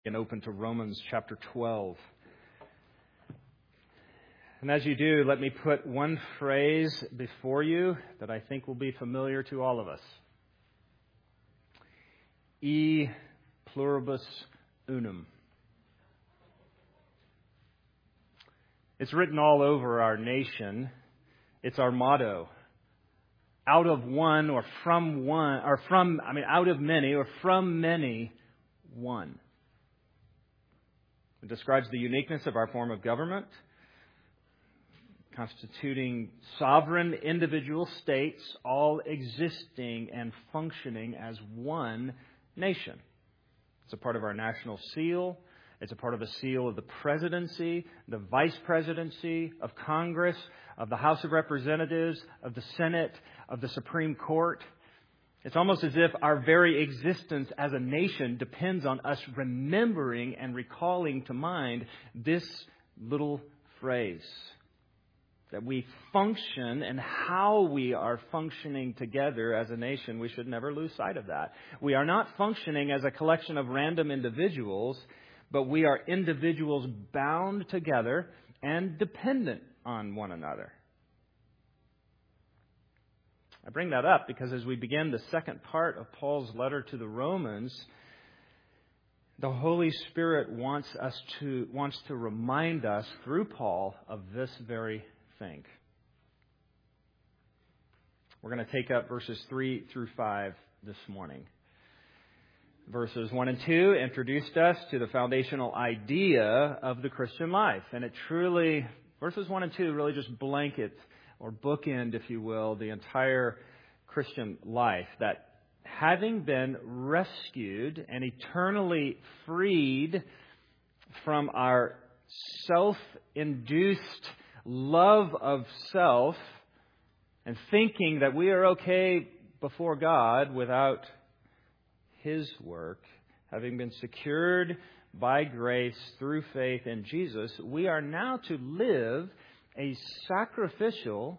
And open to Romans chapter 12. And as you do, let me put one phrase before you that I think will be familiar to all of us. E pluribus unum. It's written all over our nation. It's our motto. Out of one or from one, or from, out of many or from many, one. It describes the uniqueness of our form of government, constituting sovereign individual states, all existing and functioning as one nation. It's a part of our national seal. It's a part of the seal of the presidency, the vice presidency, of Congress, of the House of Representatives, of the Senate, of the Supreme Court. It's almost as if our very existence as a nation depends on us remembering and recalling to mind this little phrase. That we function and how we are functioning together as a nation, we should never lose sight of that. We are not functioning as a collection of random individuals, but we are individuals bound together and dependent on one another. I bring that up because as we begin the second part of Paul's letter to the Romans, the Holy Spirit wants to remind us through Paul of this very thing. We're going to take up verses 3 through 5 this morning. Verses 1 and 2 introduced us to the foundational idea of the Christian life. And verses 1 and 2 really just blanket or bookend, if you will, the entire Christian life. That having been rescued and eternally freed from our self-induced love of self and thinking that we are okay before God without His work, having been secured by grace through faith in Jesus, we are now to live a sacrificial,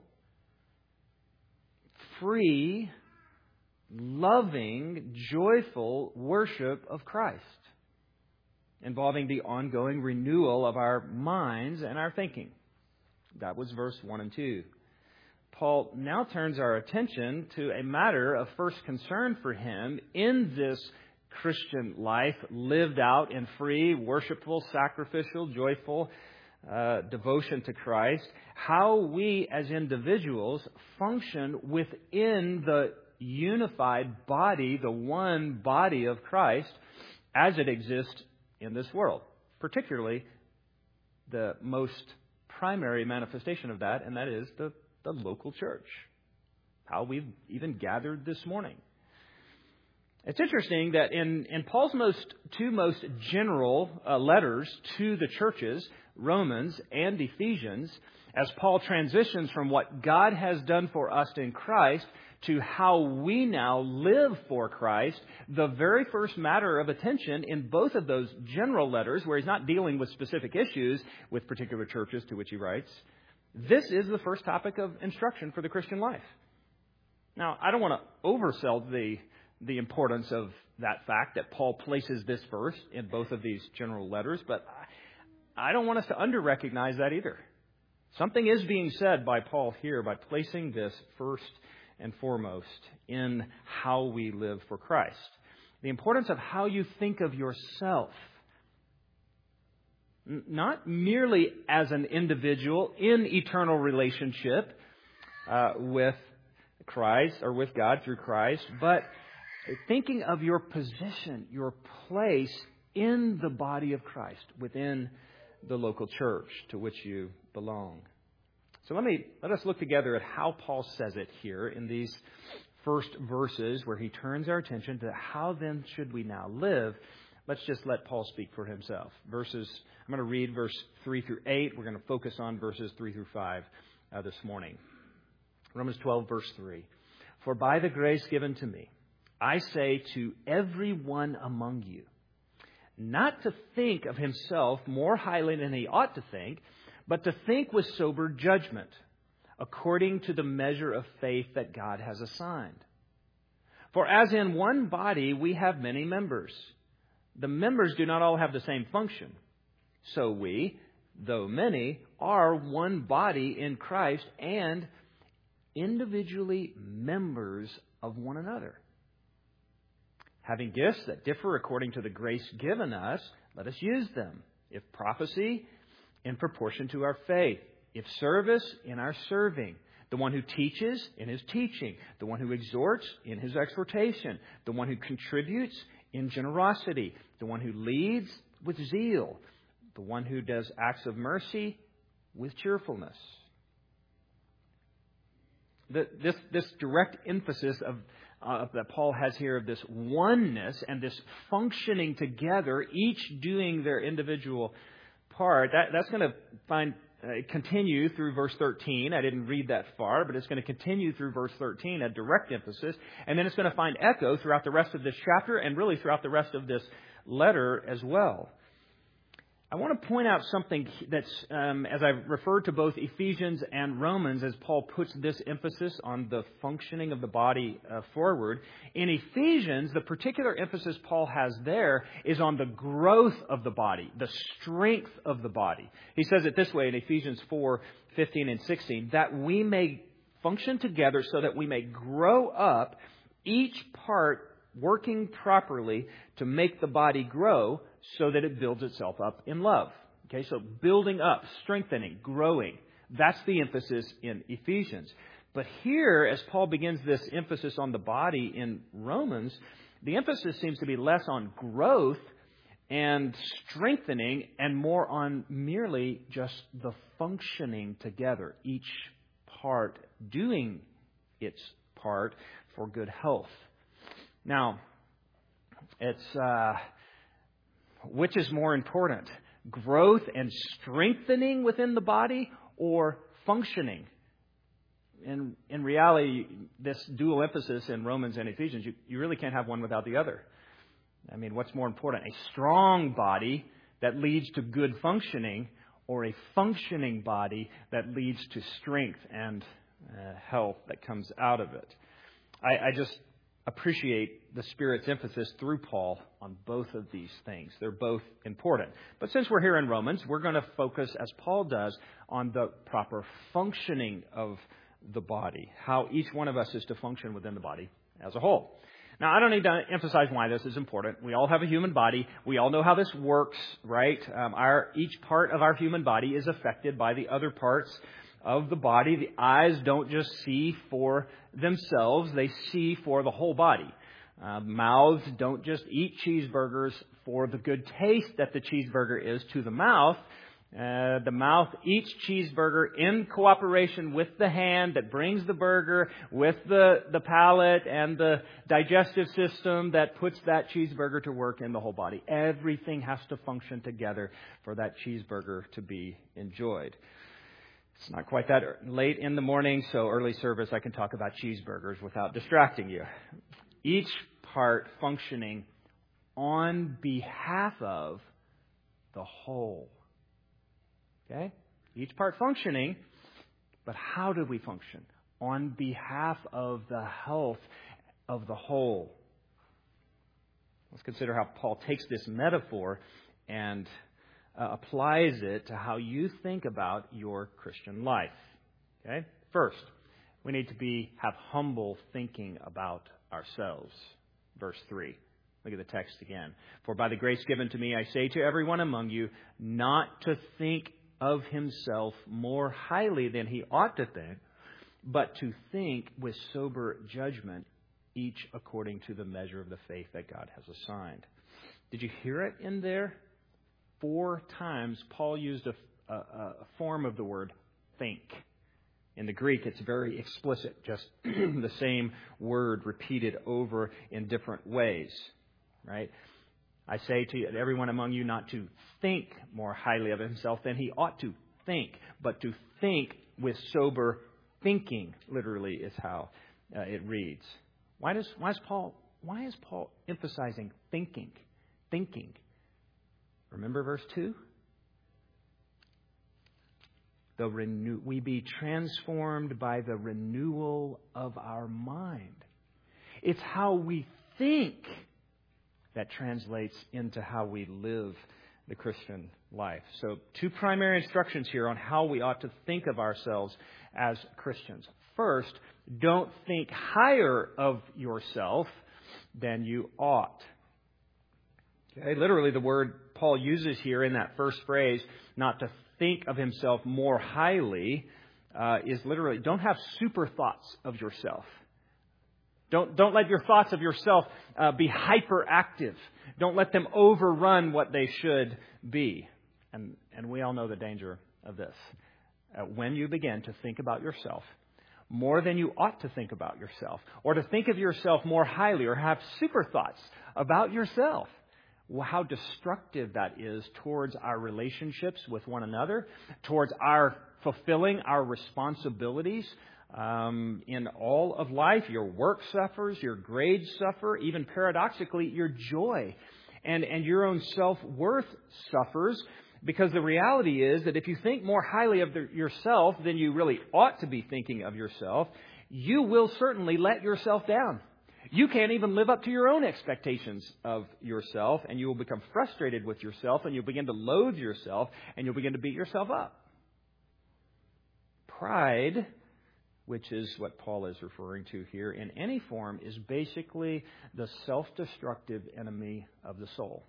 free, loving, joyful worship of Christ, involving the ongoing renewal of our minds and our thinking. That was verse 1 and 2. Paul now turns our attention to a matter of first concern for him in this Christian life lived out in free, worshipful, sacrificial, joyful devotion to Christ, how we as individuals function within the unified body, the one body of Christ, as it exists in this world. Particularly the most primary manifestation of that, and that is the local church. How we've even gathered this morning. It's interesting that in Paul's two most general letters to the churches, Romans and Ephesians, as Paul transitions from what God has done for us in Christ to how we now live for Christ, the very first matter of attention in both of those general letters, where he's not dealing with specific issues with particular churches to which he writes, this is the first topic of instruction for the Christian life. Now, I don't want to oversell the importance of that fact that Paul places this first in both of these general letters, but I don't want us to under-recognize that either. Something is being said by Paul here by placing this first and foremost in how we live for Christ. The importance of how you think of yourself. Not merely as an individual in eternal relationship with Christ or with God through Christ, but thinking of your position, your place in the body of Christ within the local church to which you belong. So let us look together at how Paul says it here in these first verses where he turns our attention to how then should we now live. Let's just let Paul speak for himself. I'm going to read verse 3 through 8. We're going to focus on verses 3 through 5 this morning. Romans 12, verse 3. For by the grace given to me, I say to everyone among you, not to think of himself more highly than he ought to think, but to think with sober judgment, according to the measure of faith that God has assigned. For as in one body we have many members, The members do not all have the same function. So we, though many, are one body in Christ and individually members of one another. Having gifts that differ according to the grace given us, let us use them. If prophecy, in proportion to our faith. If service, in our serving. The one who teaches, in his teaching. The one who exhorts, in his exhortation. The one who contributes, in generosity. The one who leads, with zeal. The one who does acts of mercy, with cheerfulness. This direct emphasis that Paul has here of this oneness and this functioning together, each doing their individual part, that's going to continue through verse 13. I didn't read that far, but it's going to continue through verse 13, a direct emphasis. And then it's going to find echo throughout the rest of this chapter and really throughout the rest of this letter as well. I want to point out something that's, as I've referred to both Ephesians and Romans, as Paul puts this emphasis on the functioning of the body forward. In Ephesians, the particular emphasis Paul has there is on the growth of the body, the strength of the body. He says it this way in Ephesians 4:15 and 16, that we may function together so that we may grow up, each part working properly to make the body grow so that it builds itself up in love. Okay, so building up, strengthening, growing. That's the emphasis in Ephesians. But here, as Paul begins this emphasis on the body in Romans, the emphasis seems to be less on growth and strengthening and more on merely just the functioning together, each part doing its part for good health. Now, it's which is more important, growth and strengthening within the body or functioning? In reality, this dual emphasis in Romans and Ephesians, you really can't have one without the other. I mean, what's more important? A strong body that leads to good functioning or a functioning body that leads to strength and health that comes out of it? I just appreciate the Spirit's emphasis through Paul on both of these things. They're both important. But since we're here in Romans, we're going to focus, as Paul does, on the proper functioning of the body, how each one of us is to function within the body as a whole. Now, I don't need to emphasize why this is important. We all have a human body. We all know how this works, right? Each part of our human body is affected by the other parts of the body. The eyes don't just see for themselves. They see for the whole body. Mouths don't just eat cheeseburgers for the good taste that the cheeseburger is to the mouth. The mouth eats cheeseburger in cooperation with the hand that brings the burger, with the palate and the digestive system that puts that cheeseburger to work in the whole body. Everything has to function together for that cheeseburger to be enjoyed. It's not quite that late in the morning, so early service I can talk about cheeseburgers without distracting you. Each part functioning on behalf of the whole. Okay? Each part functioning, but how do we function? On behalf of the health of the whole. Let's consider how Paul takes this metaphor and applies it to how you think about your Christian life. Okay? First, we need to have humble thinking about ourselves. Verse 3. Look at the text again. For by the grace given to me, I say to everyone among you, not to think of himself more highly than he ought to think, but to think with sober judgment, each according to the measure of the faith that God has assigned. Did you hear it in there? 4 times Paul used a form of the word think. In the Greek, it's very explicit, just the same word repeated over in different ways, right? I say to everyone among you not to think more highly of himself than he ought to think, but to think with sober thinking, literally is how it reads. Why is Paul emphasizing thinking? Thinking. Remember verse 2? We be transformed by the renewal of our mind. It's how we think that translates into how we live the Christian life. So 2 primary instructions here on how we ought to think of ourselves as Christians. First, don't think higher of yourself than you ought. Okay, literally the word Paul uses here in that first phrase, not to think of himself more highly, is literally don't have super thoughts of yourself. Don't let your thoughts of yourself be hyperactive. Don't let them overrun what they should be. And we all know the danger of this. When you begin to think about yourself more than you ought to think about yourself, or to think of yourself more highly, or have super thoughts about yourself, how destructive that is towards our relationships with one another, towards our fulfilling our responsibilities in all of life. Your work suffers, your grades suffer, even paradoxically, your joy and your own self-worth suffers, because the reality is that if you think more highly of yourself than you really ought to be thinking of yourself, you will certainly let yourself down. You can't even live up to your own expectations of yourself, and you will become frustrated with yourself, and you'll begin to loathe yourself, and you'll begin to beat yourself up. Pride, which is what Paul is referring to here, in any form, is basically the self-destructive enemy of the soul.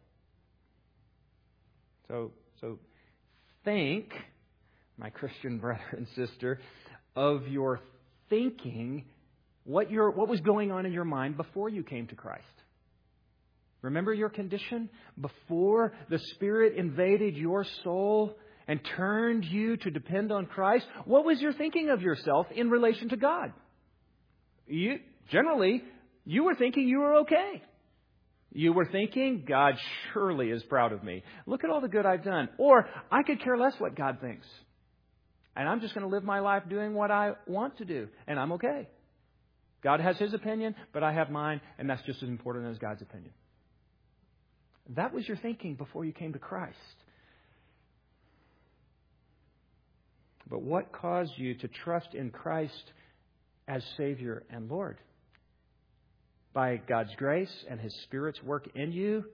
So think, my Christian brother and sister, of your thinking, what was going on in your mind before you came to Christ. Remember your condition before the Spirit invaded your soul and turned you to depend on Christ? What was your thinking of yourself in relation to God? You were thinking you were okay. You were thinking, God surely is proud of me. Look at all the good I've done. Or, I could care less what God thinks. And I'm just going to live my life doing what I want to do. And I'm okay. God has His opinion, but I have mine. And that's just as important as God's opinion. That was your thinking before you came to Christ. But what caused you to trust in Christ as Savior and Lord? By God's grace and His Spirit's work in you,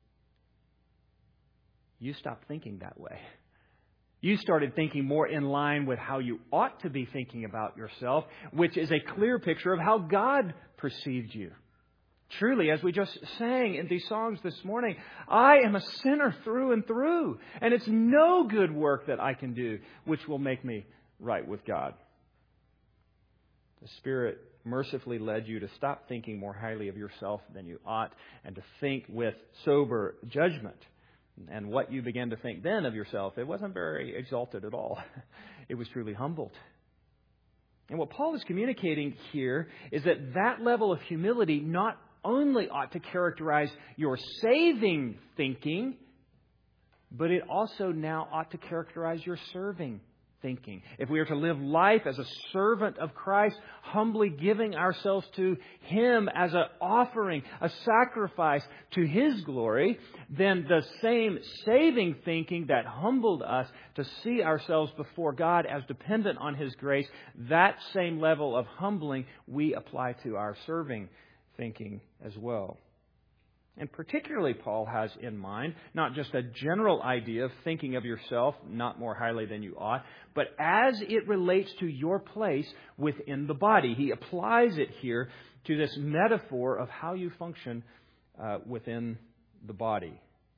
you stopped thinking that way. You started thinking more in line with how you ought to be thinking about yourself, which is a clear picture of how God perceived you. Truly, as we just sang in these songs this morning, I am a sinner through and through, and it's no good work that I can do which will make me right with God. The Spirit mercifully led you to stop thinking more highly of yourself than you ought, and to think with sober judgment. And what you began to think then of yourself, it wasn't very exalted at all. It was truly humbled. And what Paul is communicating here is that level of humility not only ought to characterize your saving thinking, but it also now ought to characterize your serving thinking. If we are to live life as a servant of Christ, humbly giving ourselves to Him as an offering, a sacrifice to His glory, then the same saving thinking that humbled us to see ourselves before God as dependent on His grace, that same level of humbling we apply to our serving thinking as well. And particularly Paul has in mind not just a general idea of thinking of yourself not more highly than you ought, but as it relates to your place within the body. He applies it here to this metaphor of how you function within the body.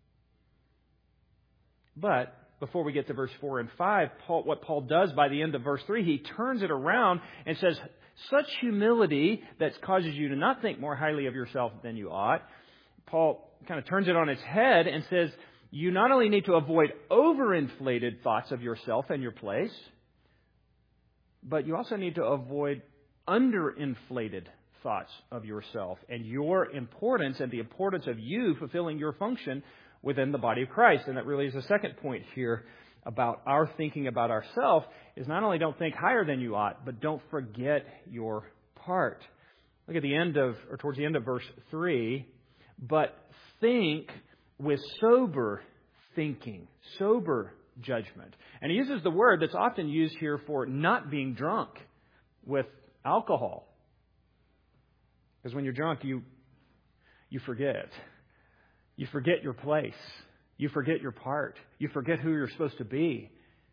But before we get to verse 4 and 5, what Paul does by the end of verse 3, he turns it around and says, such humility that causes you to not think more highly of yourself than you ought, Paul kind of turns it on its head and says, you not only need to avoid overinflated thoughts of yourself and your place, but you also need to avoid underinflated thoughts of yourself and your importance and the importance of you fulfilling your function within the body of Christ. And that really is the second point here about our thinking about ourselves, is not only don't think higher than you ought, but don't forget your part. Look at the end of, or towards the end of verse 3, but think with sober thinking, sober judgment. And he uses the word that's often used here for not being drunk with alcohol. Because when you're drunk, you forget. you forget your place. You forget your part. You forget who you're supposed to be.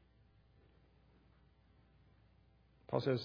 Paul says,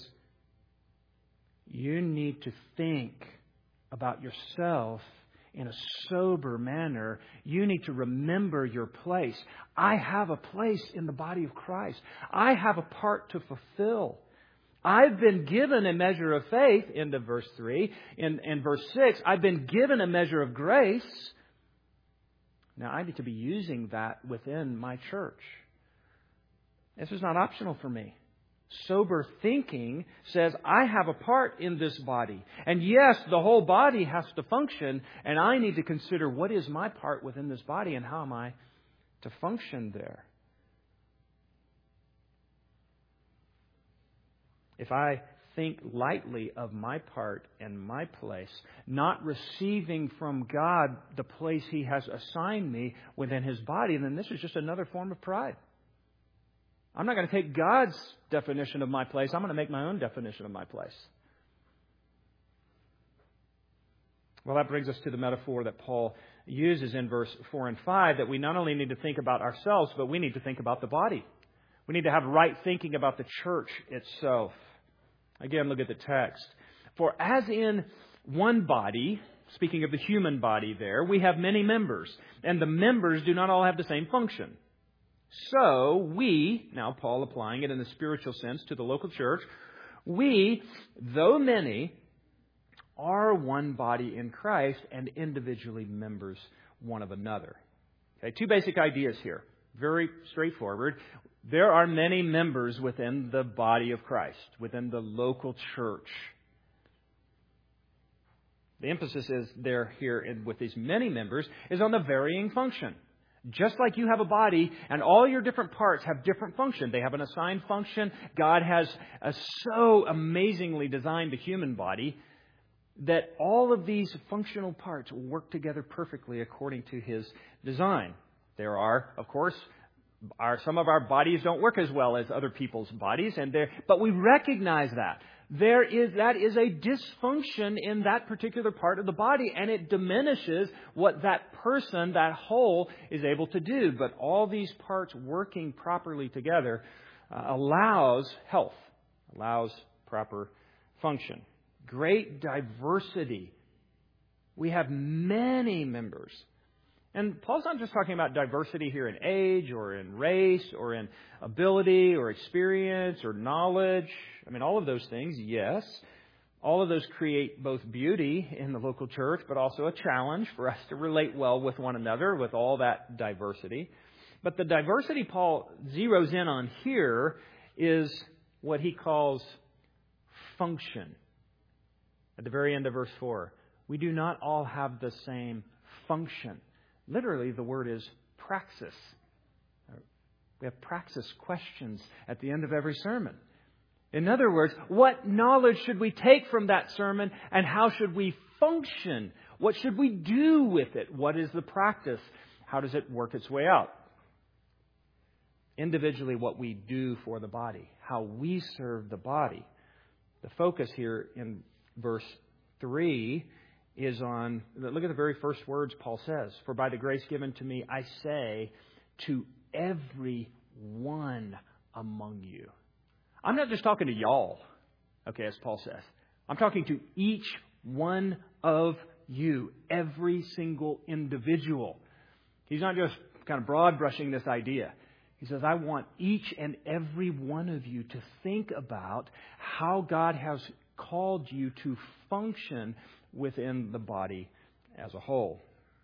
you need to think about yourself in a sober manner. You need to remember your place. I have a place in the body of Christ. I have a part to fulfill. I've been given a measure of faith, end of verse 3. In verse 6, I've been given a measure of grace. Now I need to be using that within my church. This is not optional for me. Sober thinking says I have a part in this body. And yes, the whole body has to function, and I need to consider what is my part within this body and how am I to function there. If I think lightly of my part and my place, not receiving from God the place He has assigned me within His body, then this is just another form of pride. I'm not going to take God's definition of my place. I'm going to make my own definition of my place. Well, that brings us to the metaphor that Paul uses in verse 4 and 5, that we not only need to think about ourselves, but we need to think about the body. We need to have right thinking about the church itself. Again, look at the text. For as in one body, speaking of the human body there, we have many members, and the members do not all have the same function. So we, now Paul applying it in the spiritual sense to the local church, we, though many, are one body in Christ and individually members one of another. Okay, two basic ideas here. Very straightforward. There are many members within the body of Christ, within the local church. The emphasis is there here with these many members is on the varying function. Just like you have a body and all your different parts have different function. They have an assigned function. God has so amazingly designed the human body that all of these functional parts work together perfectly according to His design. There are, of course, some of our bodies don't work as well as other people's bodies, but we recognize that. That is a dysfunction in that particular part of the body, and it diminishes what that person, that whole, is able to do. But all these parts working properly together allows health, allows proper function. Great diversity. We have many members. And Paul's not just talking about diversity here in age or in race or in ability or experience or knowledge. I mean, all of those things, yes. All of those create both beauty in the local church, but also a challenge for us to relate well with one another with all that diversity. But the diversity Paul zeroes in on here is what he calls function. At the very end of verse 4, we do not all have the same function. Literally, the word is praxis. We have praxis questions at the end of every sermon. In other words, what knowledge should we take from that sermon and how should we function? What should we do with it? What is the practice? How does it work its way out? Individually, what we do for the body, how we serve the body. The focus here in verse 3 is on, look at the very first words Paul says, for by the grace given to me, I say to every one among you. I'm not just talking to y'all, okay, as Paul says. I'm talking to each one of you, every single individual. He's not just kind of broad brushing this idea. He says, I want each and every one of you to think about how God has called you to function within the body as a whole.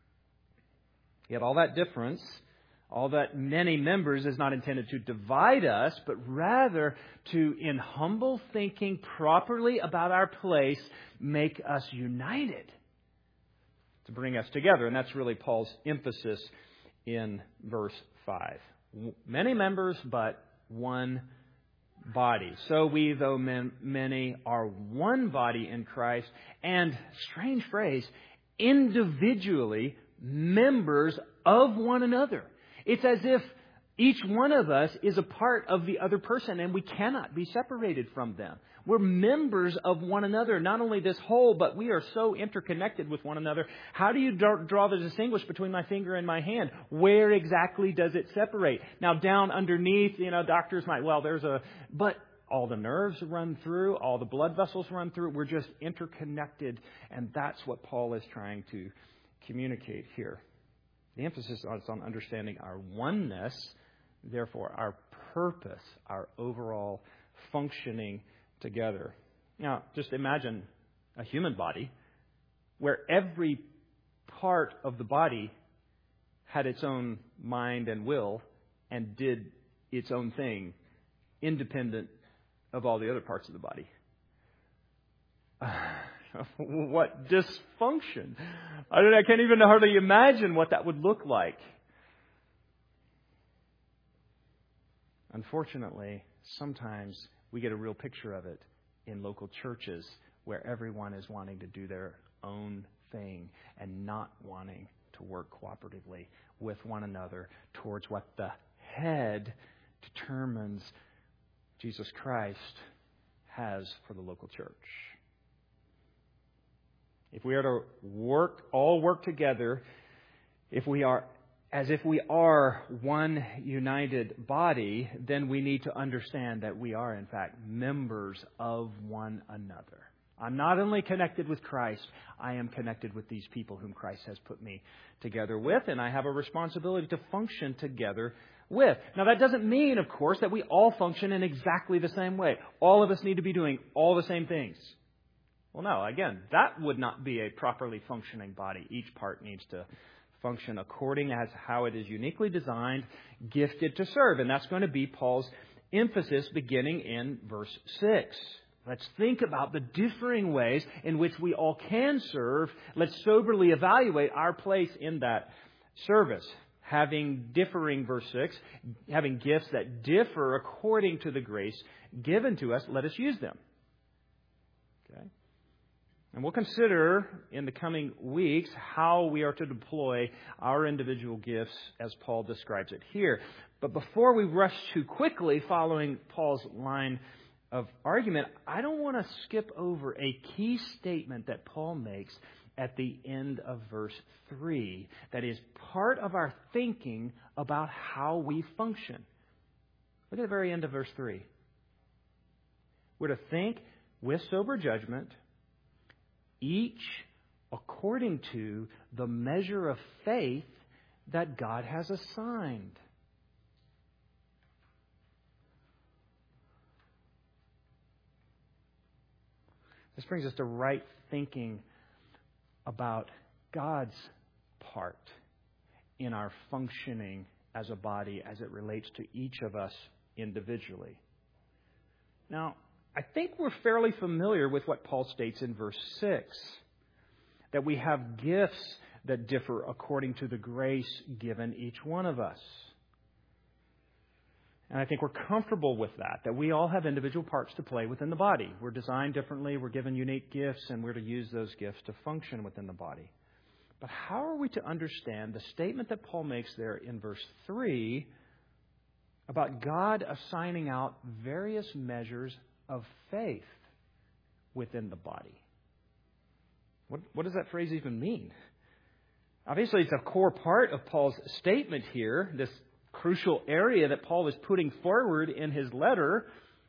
Yet all that difference, all that many members is not intended to divide us, but rather to, in humble thinking properly about our place, make us united, to bring us together. And that's really Paul's emphasis in verse 5. Many members, but one body. So we, though many, are one body in Christ, and, strange phrase, individually members of one another. It's as if Each one of us is a part of the other person, and we cannot be separated from them. We're members of one another, not only this whole, but we are so interconnected with one another. How do you draw the distinguish between my finger and my hand? Where exactly does it separate? Now, down underneath, doctors might, but all the nerves run through, all the blood vessels run through. We're just interconnected, and that's what Paul is trying to communicate here. The emphasis is on understanding our oneness, therefore our purpose, our overall functioning together. Now, just imagine a human body where every part of the body had its own mind and will and did its own thing, independent of all the other parts of the body. What dysfunction. I can't even hardly imagine what that would look like. Unfortunately, sometimes we get a real picture of it in local churches where everyone is wanting to do their own thing and not wanting to work cooperatively with one another towards what the head determines Jesus Christ has for the local church. If we are to all work together, if we are one united body, then we need to understand that we are, in fact, members of one another. I'm not only connected with Christ, I am connected with these people whom Christ has put me together with, and I have a responsibility to function together with. Now, that doesn't mean, of course, that we all function in exactly the same way. All of us need to be doing all the same things. Well, no, again, that would not be a properly functioning body. Each part needs to function according as how it is uniquely designed, gifted to serve. And that's going to be Paul's emphasis beginning in verse 6. Let's think about the differing ways in which we all can serve. Let's soberly evaluate our place in that service. Having differing, verse 6, having gifts that differ according to the grace given to us, let us use them. Okay? And we'll consider in the coming weeks how we are to deploy our individual gifts as Paul describes it here. But before we rush too quickly following Paul's line of argument, I don't want to skip over a key statement that Paul makes at the end of verse 3 that is part of our thinking about how we function. Look at the very end of verse 3. We're to think with sober judgment, each according to the measure of faith that God has assigned. This brings us to right thinking about God's part in our functioning as a body as it relates to each of us individually. Now, I think we're fairly familiar with what Paul states in verse 6, that we have gifts that differ according to the grace given each one of us. And I think we're comfortable with that we all have individual parts to play within the body. We're designed differently, we're given unique gifts, and we're to use those gifts to function within the body. But how are we to understand the statement that Paul makes there in verse 3 about God assigning out various measures of faith within the body? What does that phrase even mean? Obviously, it's a core part of Paul's statement here, this crucial area that Paul is putting forward in his letter.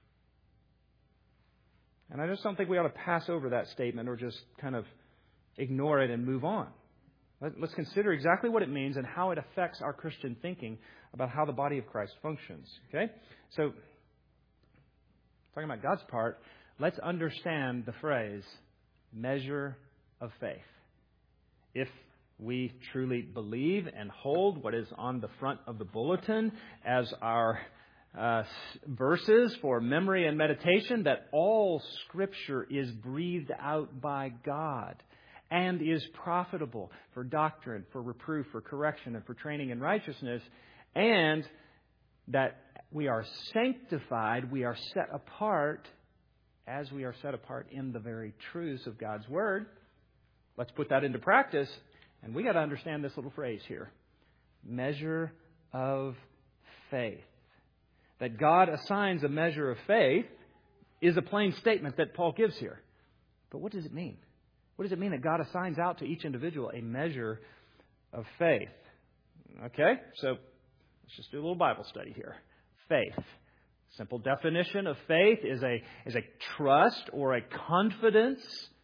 And I just don't think we ought to pass over that statement or just kind of ignore it and move on. Let's consider exactly what it means and how it affects our Christian thinking about how the body of Christ functions. Okay? So, talking about God's part, let's understand the phrase, measure of faith. If we truly believe and hold what is on the front of the bulletin as our verses for memory and meditation, that all Scripture is breathed out by God and is profitable for doctrine, for reproof, for correction, and for training in righteousness, and that we are sanctified, we are set apart as we are set apart in the very truths of God's Word. Let's put that into practice. And we got to understand this little phrase here. Measure of faith. That God assigns a measure of faith is a plain statement that Paul gives here. But what does it mean? What does it mean that God assigns out to each individual a measure of faith? Okay, so let's just do a little Bible study here. Faith. Simple definition of faith is a trust or a confidence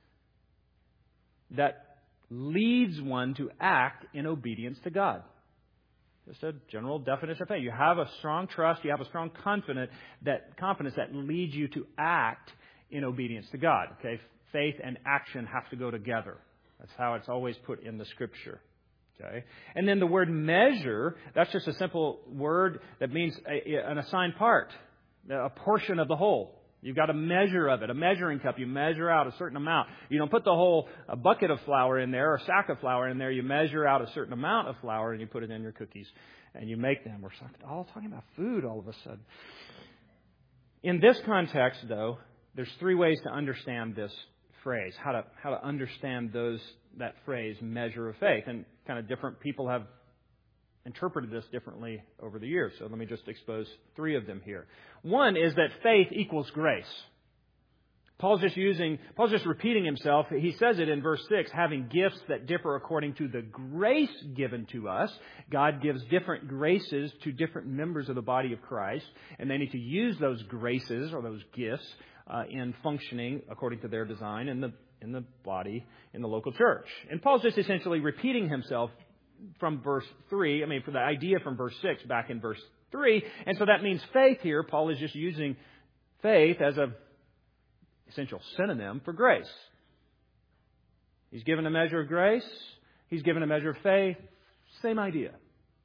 that leads one to act in obedience to God. Just a general definition of faith. You have a strong trust, you have a strong confidence that leads you to act in obedience to God. Okay, faith and action have to go together. That's how it's always put in the Scripture. Okay, and then the word measure, that's just a simple word that means an assigned part, a portion of the whole. You've got a measure of it, a measuring cup. You measure out a certain amount. You don't put the whole bucket of flour in there or sack of flour in there. You measure out a certain amount of flour and you put it in your cookies and you make them. We're all talking about food all of a sudden. In this context, though, there's three ways to understand this phrase, how to understand that phrase, measure of faith. And kind of different people have interpreted this differently over the years. So let me just expose three of them here. One is that faith equals grace. Paul's just repeating himself. He says it in verse 6, having gifts that differ according to the grace given to us. God gives different graces to different members of the body of Christ, and they need to use those graces or those gifts in functioning according to their design in the body, in the local church. And Paul's just essentially repeating himself from verse 3, for the idea from verse 6 back in verse 3. And so that means faith here. Paul is just using faith as a essential synonym for grace. He's given a measure of grace. He's given a measure of faith. Same idea.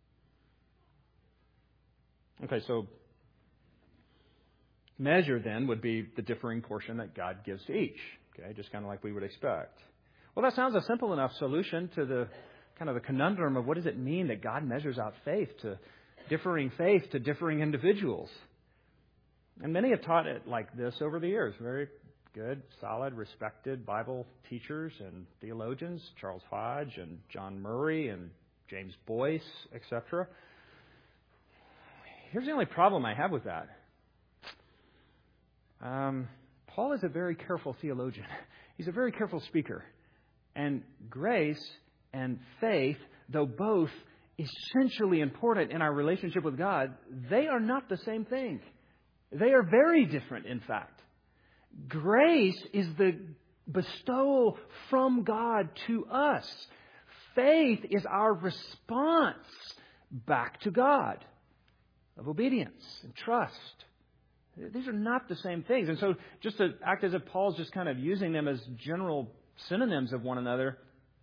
Okay, so measure then would be the differing portion that God gives to each. Okay, just kind of like we would expect. Well, that sounds a simple enough solution to the kind of the conundrum of what does it mean that God measures out faith to differing individuals. And many have taught it like this over the years. Very good, solid, respected Bible teachers and theologians, Charles Hodge and John Murray and James Boyce, etc. Here's the only problem I have with that. Paul is a very careful theologian. He's a very careful speaker. And grace and faith, though both essentially important in our relationship with God, they are not the same thing. They are very different, in fact. Grace is the bestowal from God to us. Faith is our response back to God of obedience and trust. These are not the same things. And so just to act as if Paul's just kind of using them as general synonyms of one another,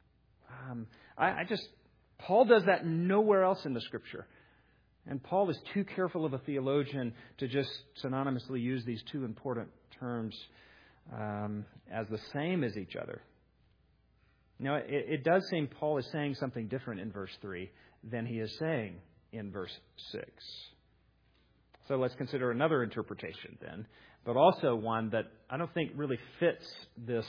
Paul does that nowhere else in the Scripture. And Paul is too careful of a theologian to just synonymously use these two important terms as the same as each other. Now, it does seem Paul is saying something different in verse 3 than he is saying in verse 6. So let's consider another interpretation then, but also one that I don't think really fits this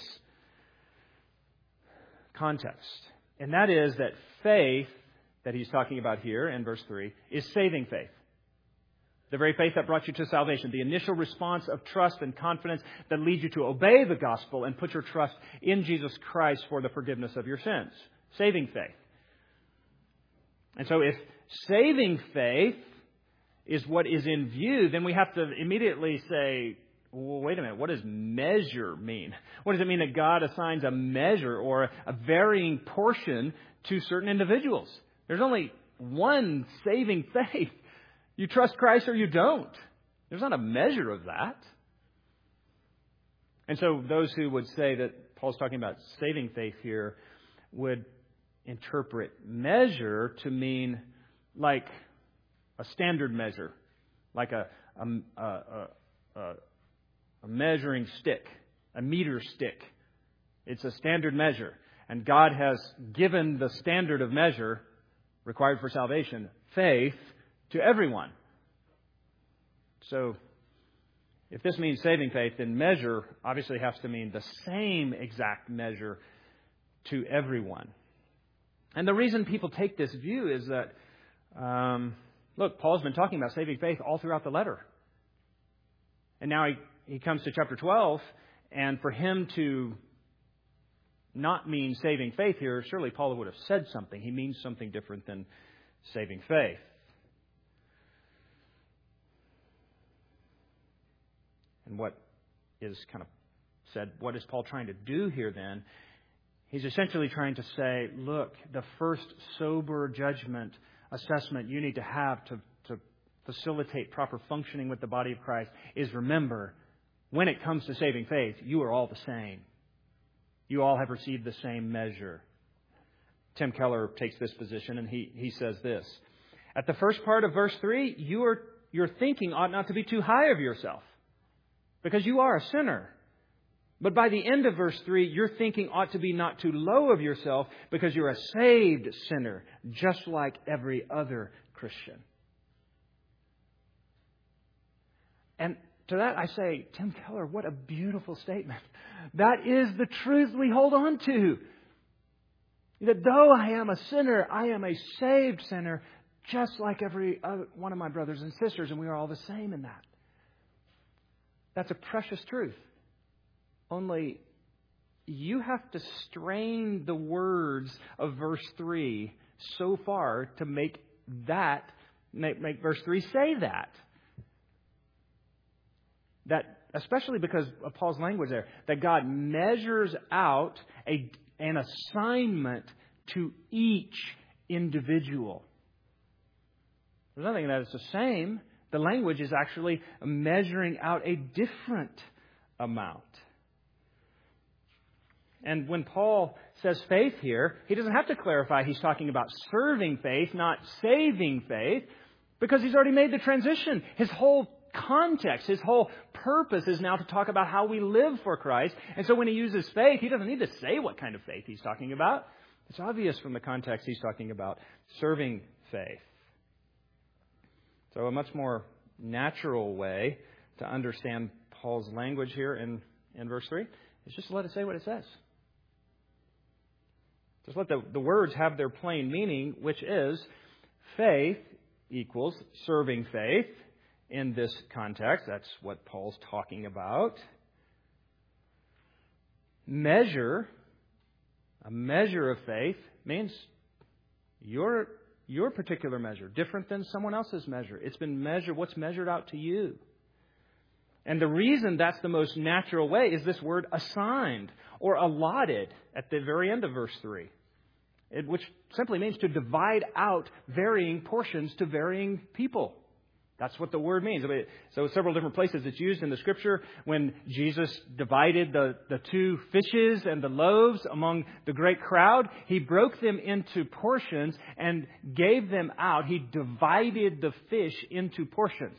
context. And that is that faith that he's talking about here in verse 3 is saving faith. The very faith that brought you to salvation. The initial response of trust and confidence that leads you to obey the gospel and put your trust in Jesus Christ for the forgiveness of your sins. Saving faith. And so if saving faith is what is in view, then we have to immediately say, well, wait a minute, what does measure mean? What does it mean that God assigns a measure or a varying portion to certain individuals? There's only one saving faith. You trust Christ or you don't. There's not a measure of that. And so those who would say that Paul's talking about saving faith here would interpret measure to mean like a standard measure, like a measuring stick, a meter stick. It's a standard measure. And God has given the standard of measure required for salvation, faith, to everyone. So, if this means saving faith, then measure obviously has to mean the same exact measure to everyone. And the reason people take this view is that Look, Paul's been talking about saving faith all throughout the letter. And now he comes to chapter 12, and for him to not mean saving faith here, surely Paul would have said something. He means something different than saving faith. And what is kind of said, what is Paul trying to do here then? He's essentially trying to say, look, the first sober judgment assessment you need to have to facilitate proper functioning with the body of Christ is remember, when it comes to saving faith, you are all the same. You all have received the same measure. Tim Keller takes this position and he says this. At the first part of verse 3, your thinking ought not to be too high of yourself because you are a sinner. But by the end of verse 3, your thinking ought to be not too low of yourself because you're a saved sinner, just like every other Christian. And to that I say, Tim Keller, what a beautiful statement. That is the truth we hold on to. That though I am a sinner, I am a saved sinner, just like every other one of my brothers and sisters, and we are all the same in that. That's a precious truth. Only you have to strain the words of verse 3 so far to make verse 3 say that. That, especially because of Paul's language there, that God measures out an assignment to each individual. There's nothing that is the same. The language is actually measuring out a different amount. And when Paul says faith here, he doesn't have to clarify he's talking about serving faith, not saving faith, because he's already made the transition. His whole context, his whole purpose is now to talk about how we live for Christ. And so when he uses faith, he doesn't need to say what kind of faith he's talking about. It's obvious from the context he's talking about serving faith. So a much more natural way to understand Paul's language here in verse 3 is just to let it say what it says. Just let the words have their plain meaning, which is faith equals serving faith. In this context, that's what Paul's talking about. A measure of faith means your particular measure, different than someone else's measure. It's been measured, what's measured out to you. And the reason that's the most natural way is this word assigned or allotted at the very end of verse 3. Which simply means to divide out varying portions to varying people. That's what the word means. So several different places it's used in the Scripture. When Jesus divided the 2 fishes and the loaves among the great crowd, He broke them into portions and gave them out. He divided the fish into portions.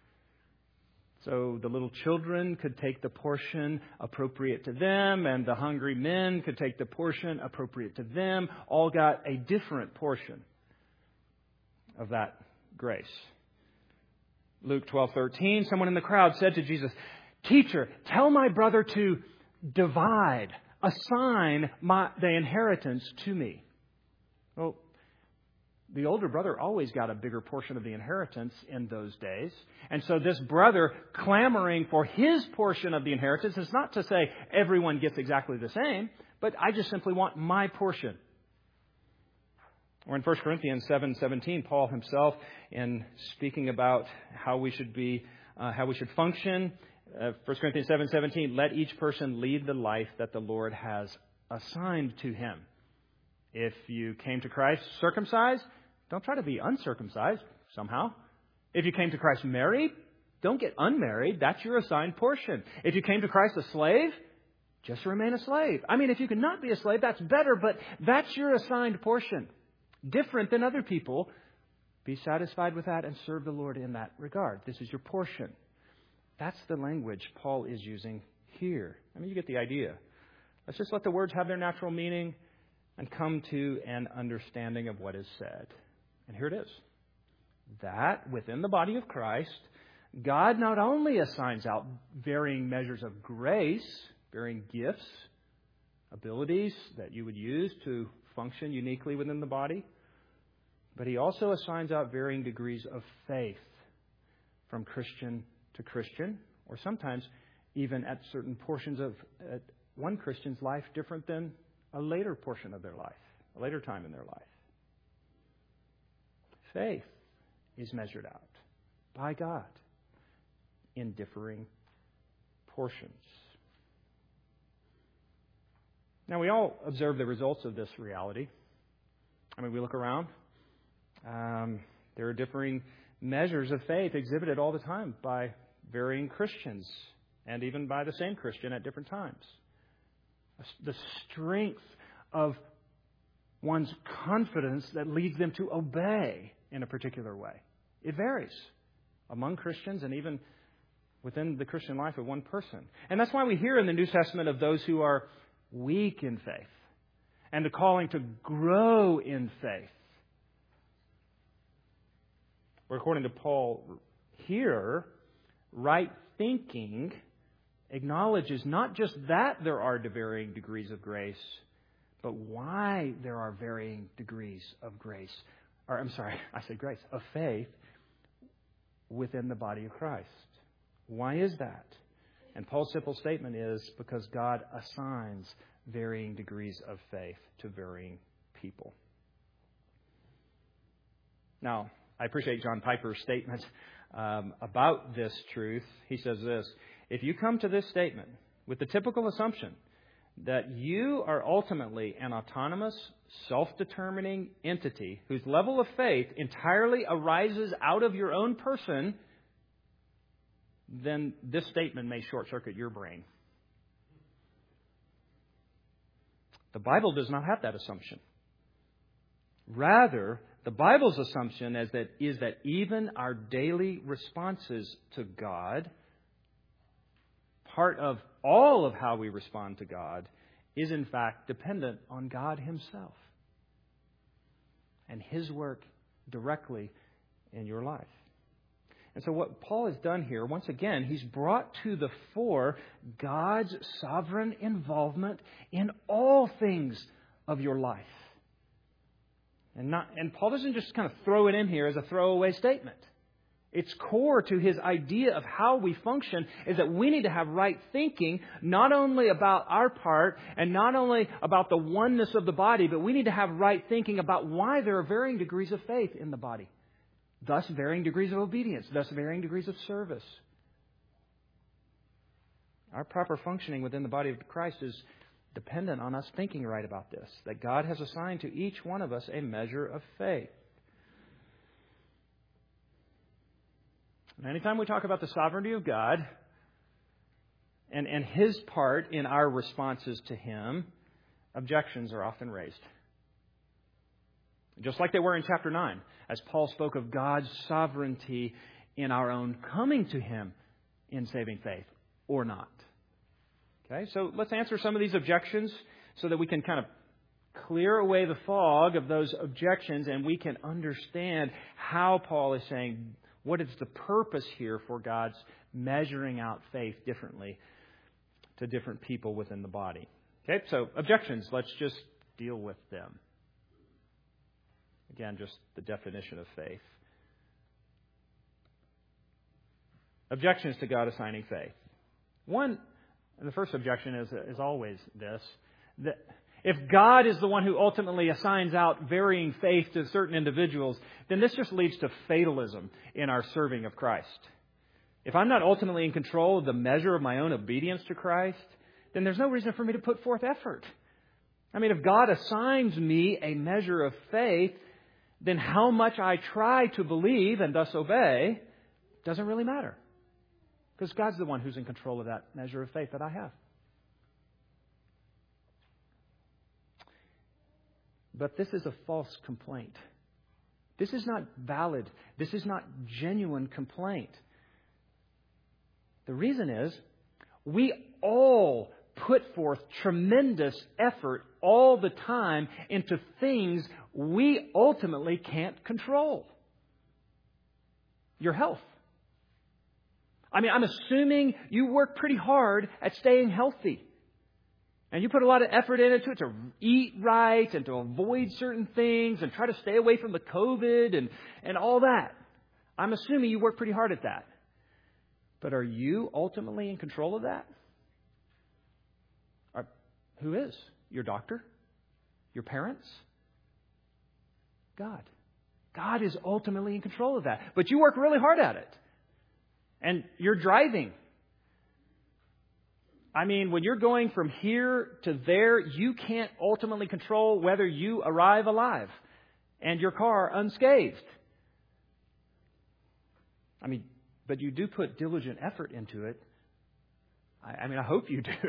So the little children could take the portion appropriate to them, and the hungry men could take the portion appropriate to them. All got a different portion of that grace. Luke 12:13, someone in the crowd said to Jesus, "Teacher, tell my brother to assign the inheritance to me." Well, the older brother always got a bigger portion of the inheritance in those days. And so this brother clamoring for his portion of the inheritance is not to say everyone gets exactly the same, but I just simply want my portion. Or in 1 Corinthians 7:17, Paul himself, in speaking about how we should function, 1 Corinthians 7:17, let each person lead the life that the Lord has assigned to him. If you came to Christ circumcised, don't try to be uncircumcised somehow. If you came to Christ married, don't get unmarried. That's your assigned portion. If you came to Christ a slave, just remain a slave. I mean, if you cannot be a slave, that's better, but that's your assigned portion. Different than other people. Be satisfied with that and serve the Lord in that regard. This is your portion. That's the language Paul is using here. I mean, you get the idea. Let's just let the words have their natural meaning and come to an understanding of what is said. And here it is. That within the body of Christ, God not only assigns out varying measures of grace, varying gifts, abilities that you would use to function uniquely within the body, But he also assigns out varying degrees of faith from Christian to Christian, or sometimes even at certain portions of one Christian's life different than a later portion of their life, a later time in their life. Faith is measured out by God in differing portions. Now, we all observe the results of this reality. I mean, we look around. There are differing measures of faith exhibited all the time by varying Christians and even by the same Christian at different times. The strength of one's confidence that leads them to obey in a particular way. It varies among Christians and even within the Christian life of one person. And that's why we hear in the New Testament of those who are weak in faith and the calling to grow in faith. Where according to Paul here, right thinking acknowledges not just that there are varying degrees of grace, but why there are varying degrees of grace. Of faith within the body of Christ. Why is that? And Paul's simple statement is because God assigns varying degrees of faith to varying people. Now, I appreciate John Piper's statement about this truth. He says this: if you come to this statement with the typical assumption that you are ultimately an autonomous, self-determining entity whose level of faith entirely arises out of your own person, then this statement may short-circuit your brain. The Bible does not have that assumption. Rather, the Bible's assumption is that even our daily responses to God, part of all of how we respond to God, is in fact dependent on God Himself and His work directly in your life. And so what Paul has done here, once again, he's brought to the fore God's sovereign involvement in all things of your life. And Paul doesn't just kind of throw it in here as a throwaway statement. It's core to his idea of how we function is that we need to have right thinking, not only about our part and not only about the oneness of the body, but we need to have right thinking about why there are varying degrees of faith in the body. Thus varying degrees of obedience, thus varying degrees of service. Our proper functioning within the body of Christ is dependent on us thinking right about this, that God has assigned to each one of us a measure of faith. And anytime we talk about the sovereignty of God and His part in our responses to Him, objections are often raised. Just like they were in chapter 9, as Paul spoke of God's sovereignty in our own coming to Him in saving faith, or not. Okay, so let's answer some of these objections so that we can kind of clear away the fog of those objections and we can understand how Paul is saying, what is the purpose here for God's measuring out faith differently to different people within the body. Okay, so objections, let's just deal with them. Again, just the definition of faith. Objections to God assigning faith. The first objection is always this, that if God is the one who ultimately assigns out varying faith to certain individuals, then this just leads to fatalism in our serving of Christ. If I'm not ultimately in control of the measure of my own obedience to Christ, then there's no reason for me to put forth effort. I mean, if God assigns me a measure of faith, then how much I try to believe and thus obey doesn't really matter. Because God's the one who's in control of that measure of faith that I have. But this is a false complaint. This is not valid. This is not genuine complaint. The reason is we all put forth tremendous effort all the time into things we ultimately can't control. Your health. I mean, I'm assuming you work pretty hard at staying healthy. And you put a lot of effort into it to eat right and to avoid certain things and try to stay away from the COVID and all that. I'm assuming you work pretty hard at that. But are you ultimately in control of that? Who is? Your doctor? Your parents? God. God is ultimately in control of that. But you work really hard at it. And you're driving. I mean, when you're going from here to there, you can't ultimately control whether you arrive alive and your car unscathed. I mean, but you do put diligent effort into it. I mean, I hope you do.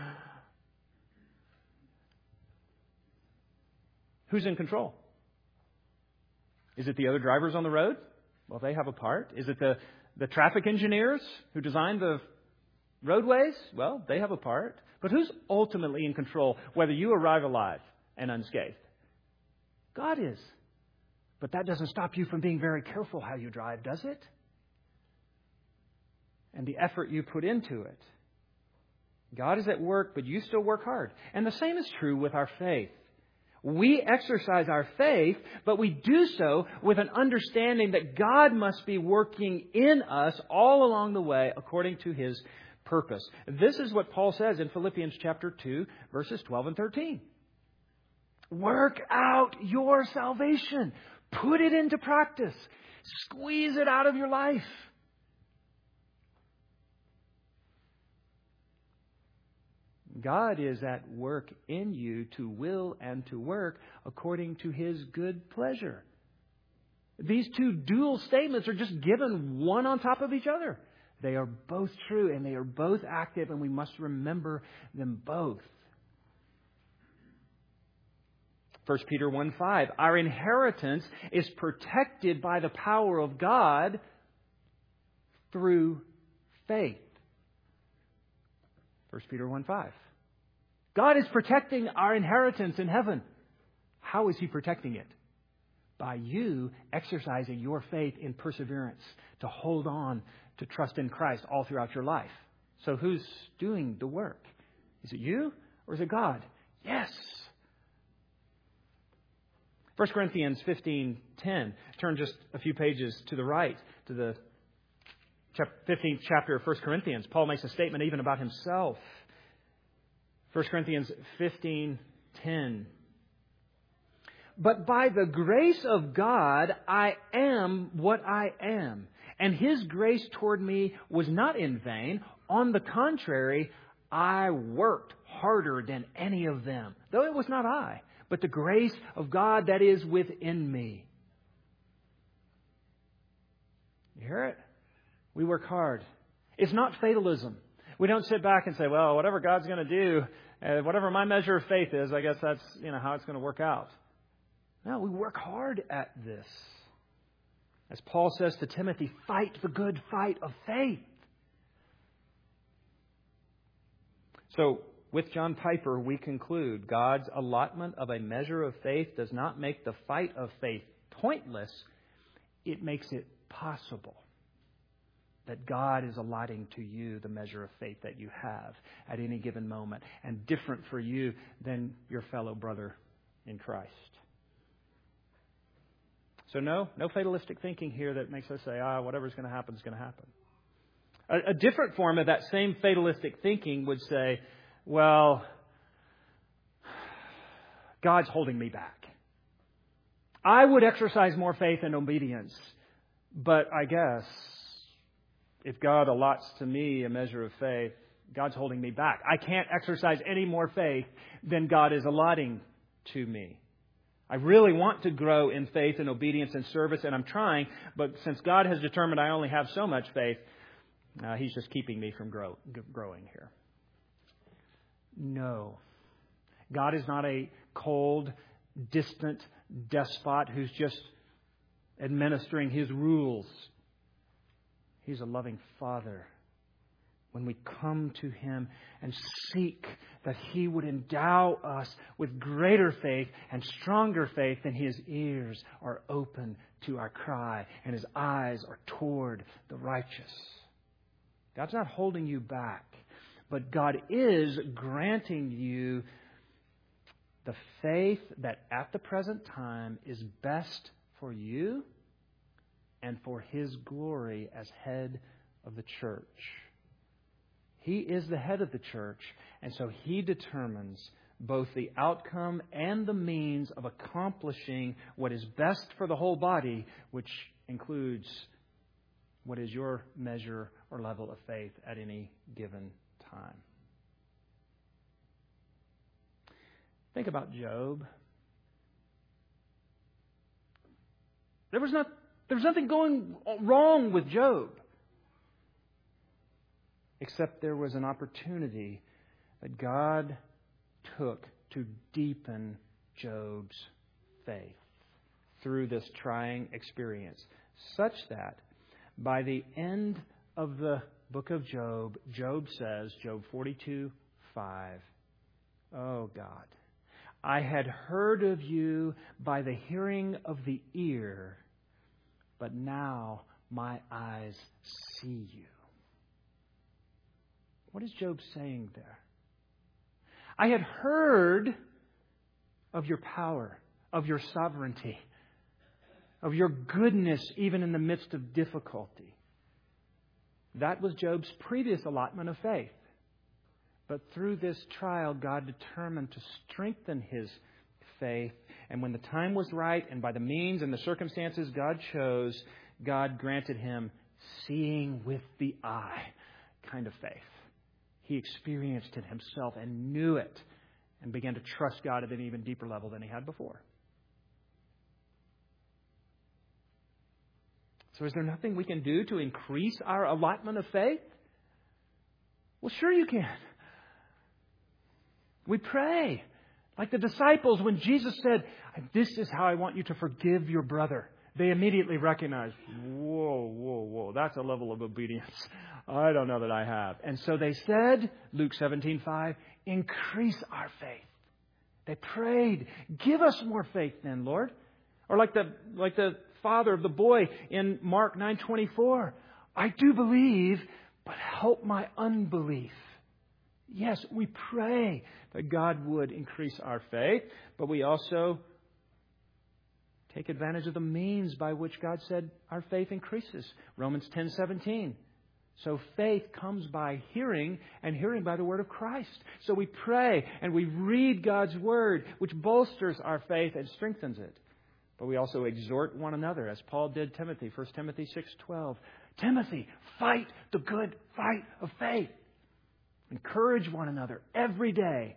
Who's in control? Is it the other drivers on the road? Well, they have a part. Is it the traffic engineers who designed the roadways? Well, they have a part. But who's ultimately in control whether you arrive alive and unscathed? God is. But that doesn't stop you from being very careful how you drive, does it? And the effort you put into it. God is at work, but you still work hard. And the same is true with our faith. We exercise our faith, but we do so with an understanding that God must be working in us all along the way according to His purpose. This is what Paul says in Philippians chapter 2, verses 12 and 13. Work out your salvation. Put it into practice. Squeeze it out of your life. God is at work in you to will and to work according to His good pleasure. These two dual statements are just given one on top of each other. They are both true and they are both active, and we must remember them both. 1 Peter 1:5, our inheritance is protected by the power of God through faith. 1 Peter 1:5. God is protecting our inheritance in heaven. How is He protecting it? By you exercising your faith in perseverance to hold on to trust in Christ all throughout your life. So who's doing the work? Is it you or is it God? Yes. 1 Corinthians 15:10. Turn just a few pages to the right to the 15th chapter of 1 Corinthians. Paul makes a statement even about himself. 1 Corinthians 15:10. But by the grace of God, I am what I am. And His grace toward me was not in vain. On the contrary, I worked harder than any of them. Though it was not I, but the grace of God that is within me. You hear it? We work hard. It's not fatalism. We don't sit back and say, well, whatever God's going to do, whatever my measure of faith is, I guess that's how it's going to work out. No, we work hard at this. As Paul says to Timothy, fight the good fight of faith. So, with John Piper, we conclude God's allotment of a measure of faith does not make the fight of faith pointless. It makes it possible that God is allotting to you the measure of faith that you have at any given moment, and different for you than your fellow brother in Christ. So no fatalistic thinking here that makes us say, whatever's going to happen is going to happen. A different form of that same fatalistic thinking would say, well, God's holding me back. I would exercise more faith and obedience, but I guess if God allots to me a measure of faith, God's holding me back. I can't exercise any more faith than God is allotting to me. I really want to grow in faith and obedience and service, and I'm trying, but since God has determined I only have so much faith, He's just keeping me from growing here. No. God is not a cold, distant despot who's just administering His rules. He's a loving Father. When we come to Him and seek that He would endow us with greater faith and stronger faith, then His ears are open to our cry and His eyes are toward the righteous. God's not holding you back, But God is granting you the faith that at the present time is best for you and for His glory as head of the church. He is the head of the church, and so He determines both the outcome and the means of accomplishing what is best for the whole body, which includes what is your measure or level of faith at any given time. Think about Job. There was nothing going wrong with Job, except there was an opportunity that God took to deepen Job's faith through this trying experience, such that by the end of the book of Job, Job says, Job 42:5, "Oh God, I had heard of you by the hearing of the ear, but now my eyes see you." What is Job saying there? I had heard of your power, of your sovereignty, of your goodness even in the midst of difficulty. That was Job's previous allotment of faith. But through this trial, God determined to strengthen his faith. And when the time was right, and by the means and the circumstances God chose, God granted him seeing with the eye kind of faith. He experienced it himself and knew it and began to trust God at an even deeper level than he had before. So is there nothing we can do to increase our allotment of faith? Well, sure you can. We pray. Like the disciples, when Jesus said, "This is how I want you to forgive your brother," they immediately recognized, whoa, that's a level of obedience I don't know that I have. And so they said, Luke 17:5, "Increase our faith." They prayed, "Give us more faith then, Lord." Or like the father of the boy in Mark 9:24, "I do believe, but help my unbelief." Yes, we pray that God would increase our faith, but we also take advantage of the means by which God said our faith increases. Romans 10:17. So faith comes by hearing, and hearing by the word of Christ. So we pray and we read God's word, which bolsters our faith and strengthens it. But we also exhort one another, as Paul did Timothy, 1 Timothy 6:12. "Timothy, fight the good fight of faith." Encourage one another every day.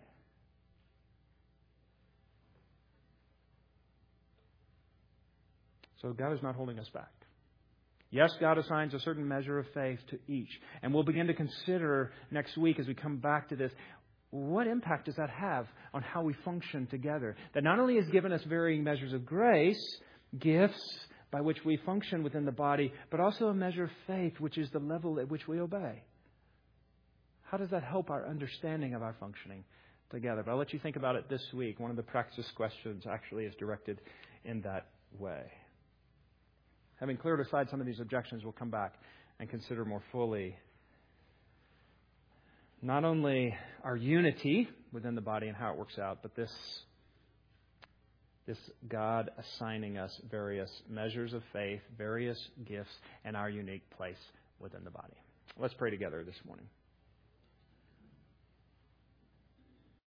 So God is not holding us back. Yes, God assigns a certain measure of faith to each. And we'll begin to consider next week as we come back to this, what impact does that have on how we function together? That not only has given us varying measures of grace, gifts by which we function within the body, but also a measure of faith, which is the level at which we obey. How does that help our understanding of our functioning together? But I'll let you think about it this week. One of the practice questions actually is directed in that way. Having cleared aside some of these objections, we'll come back and consider more fully not only our unity within the body and how it works out, but this God assigning us various measures of faith, various gifts, and our unique place within the body. Let's pray together this morning.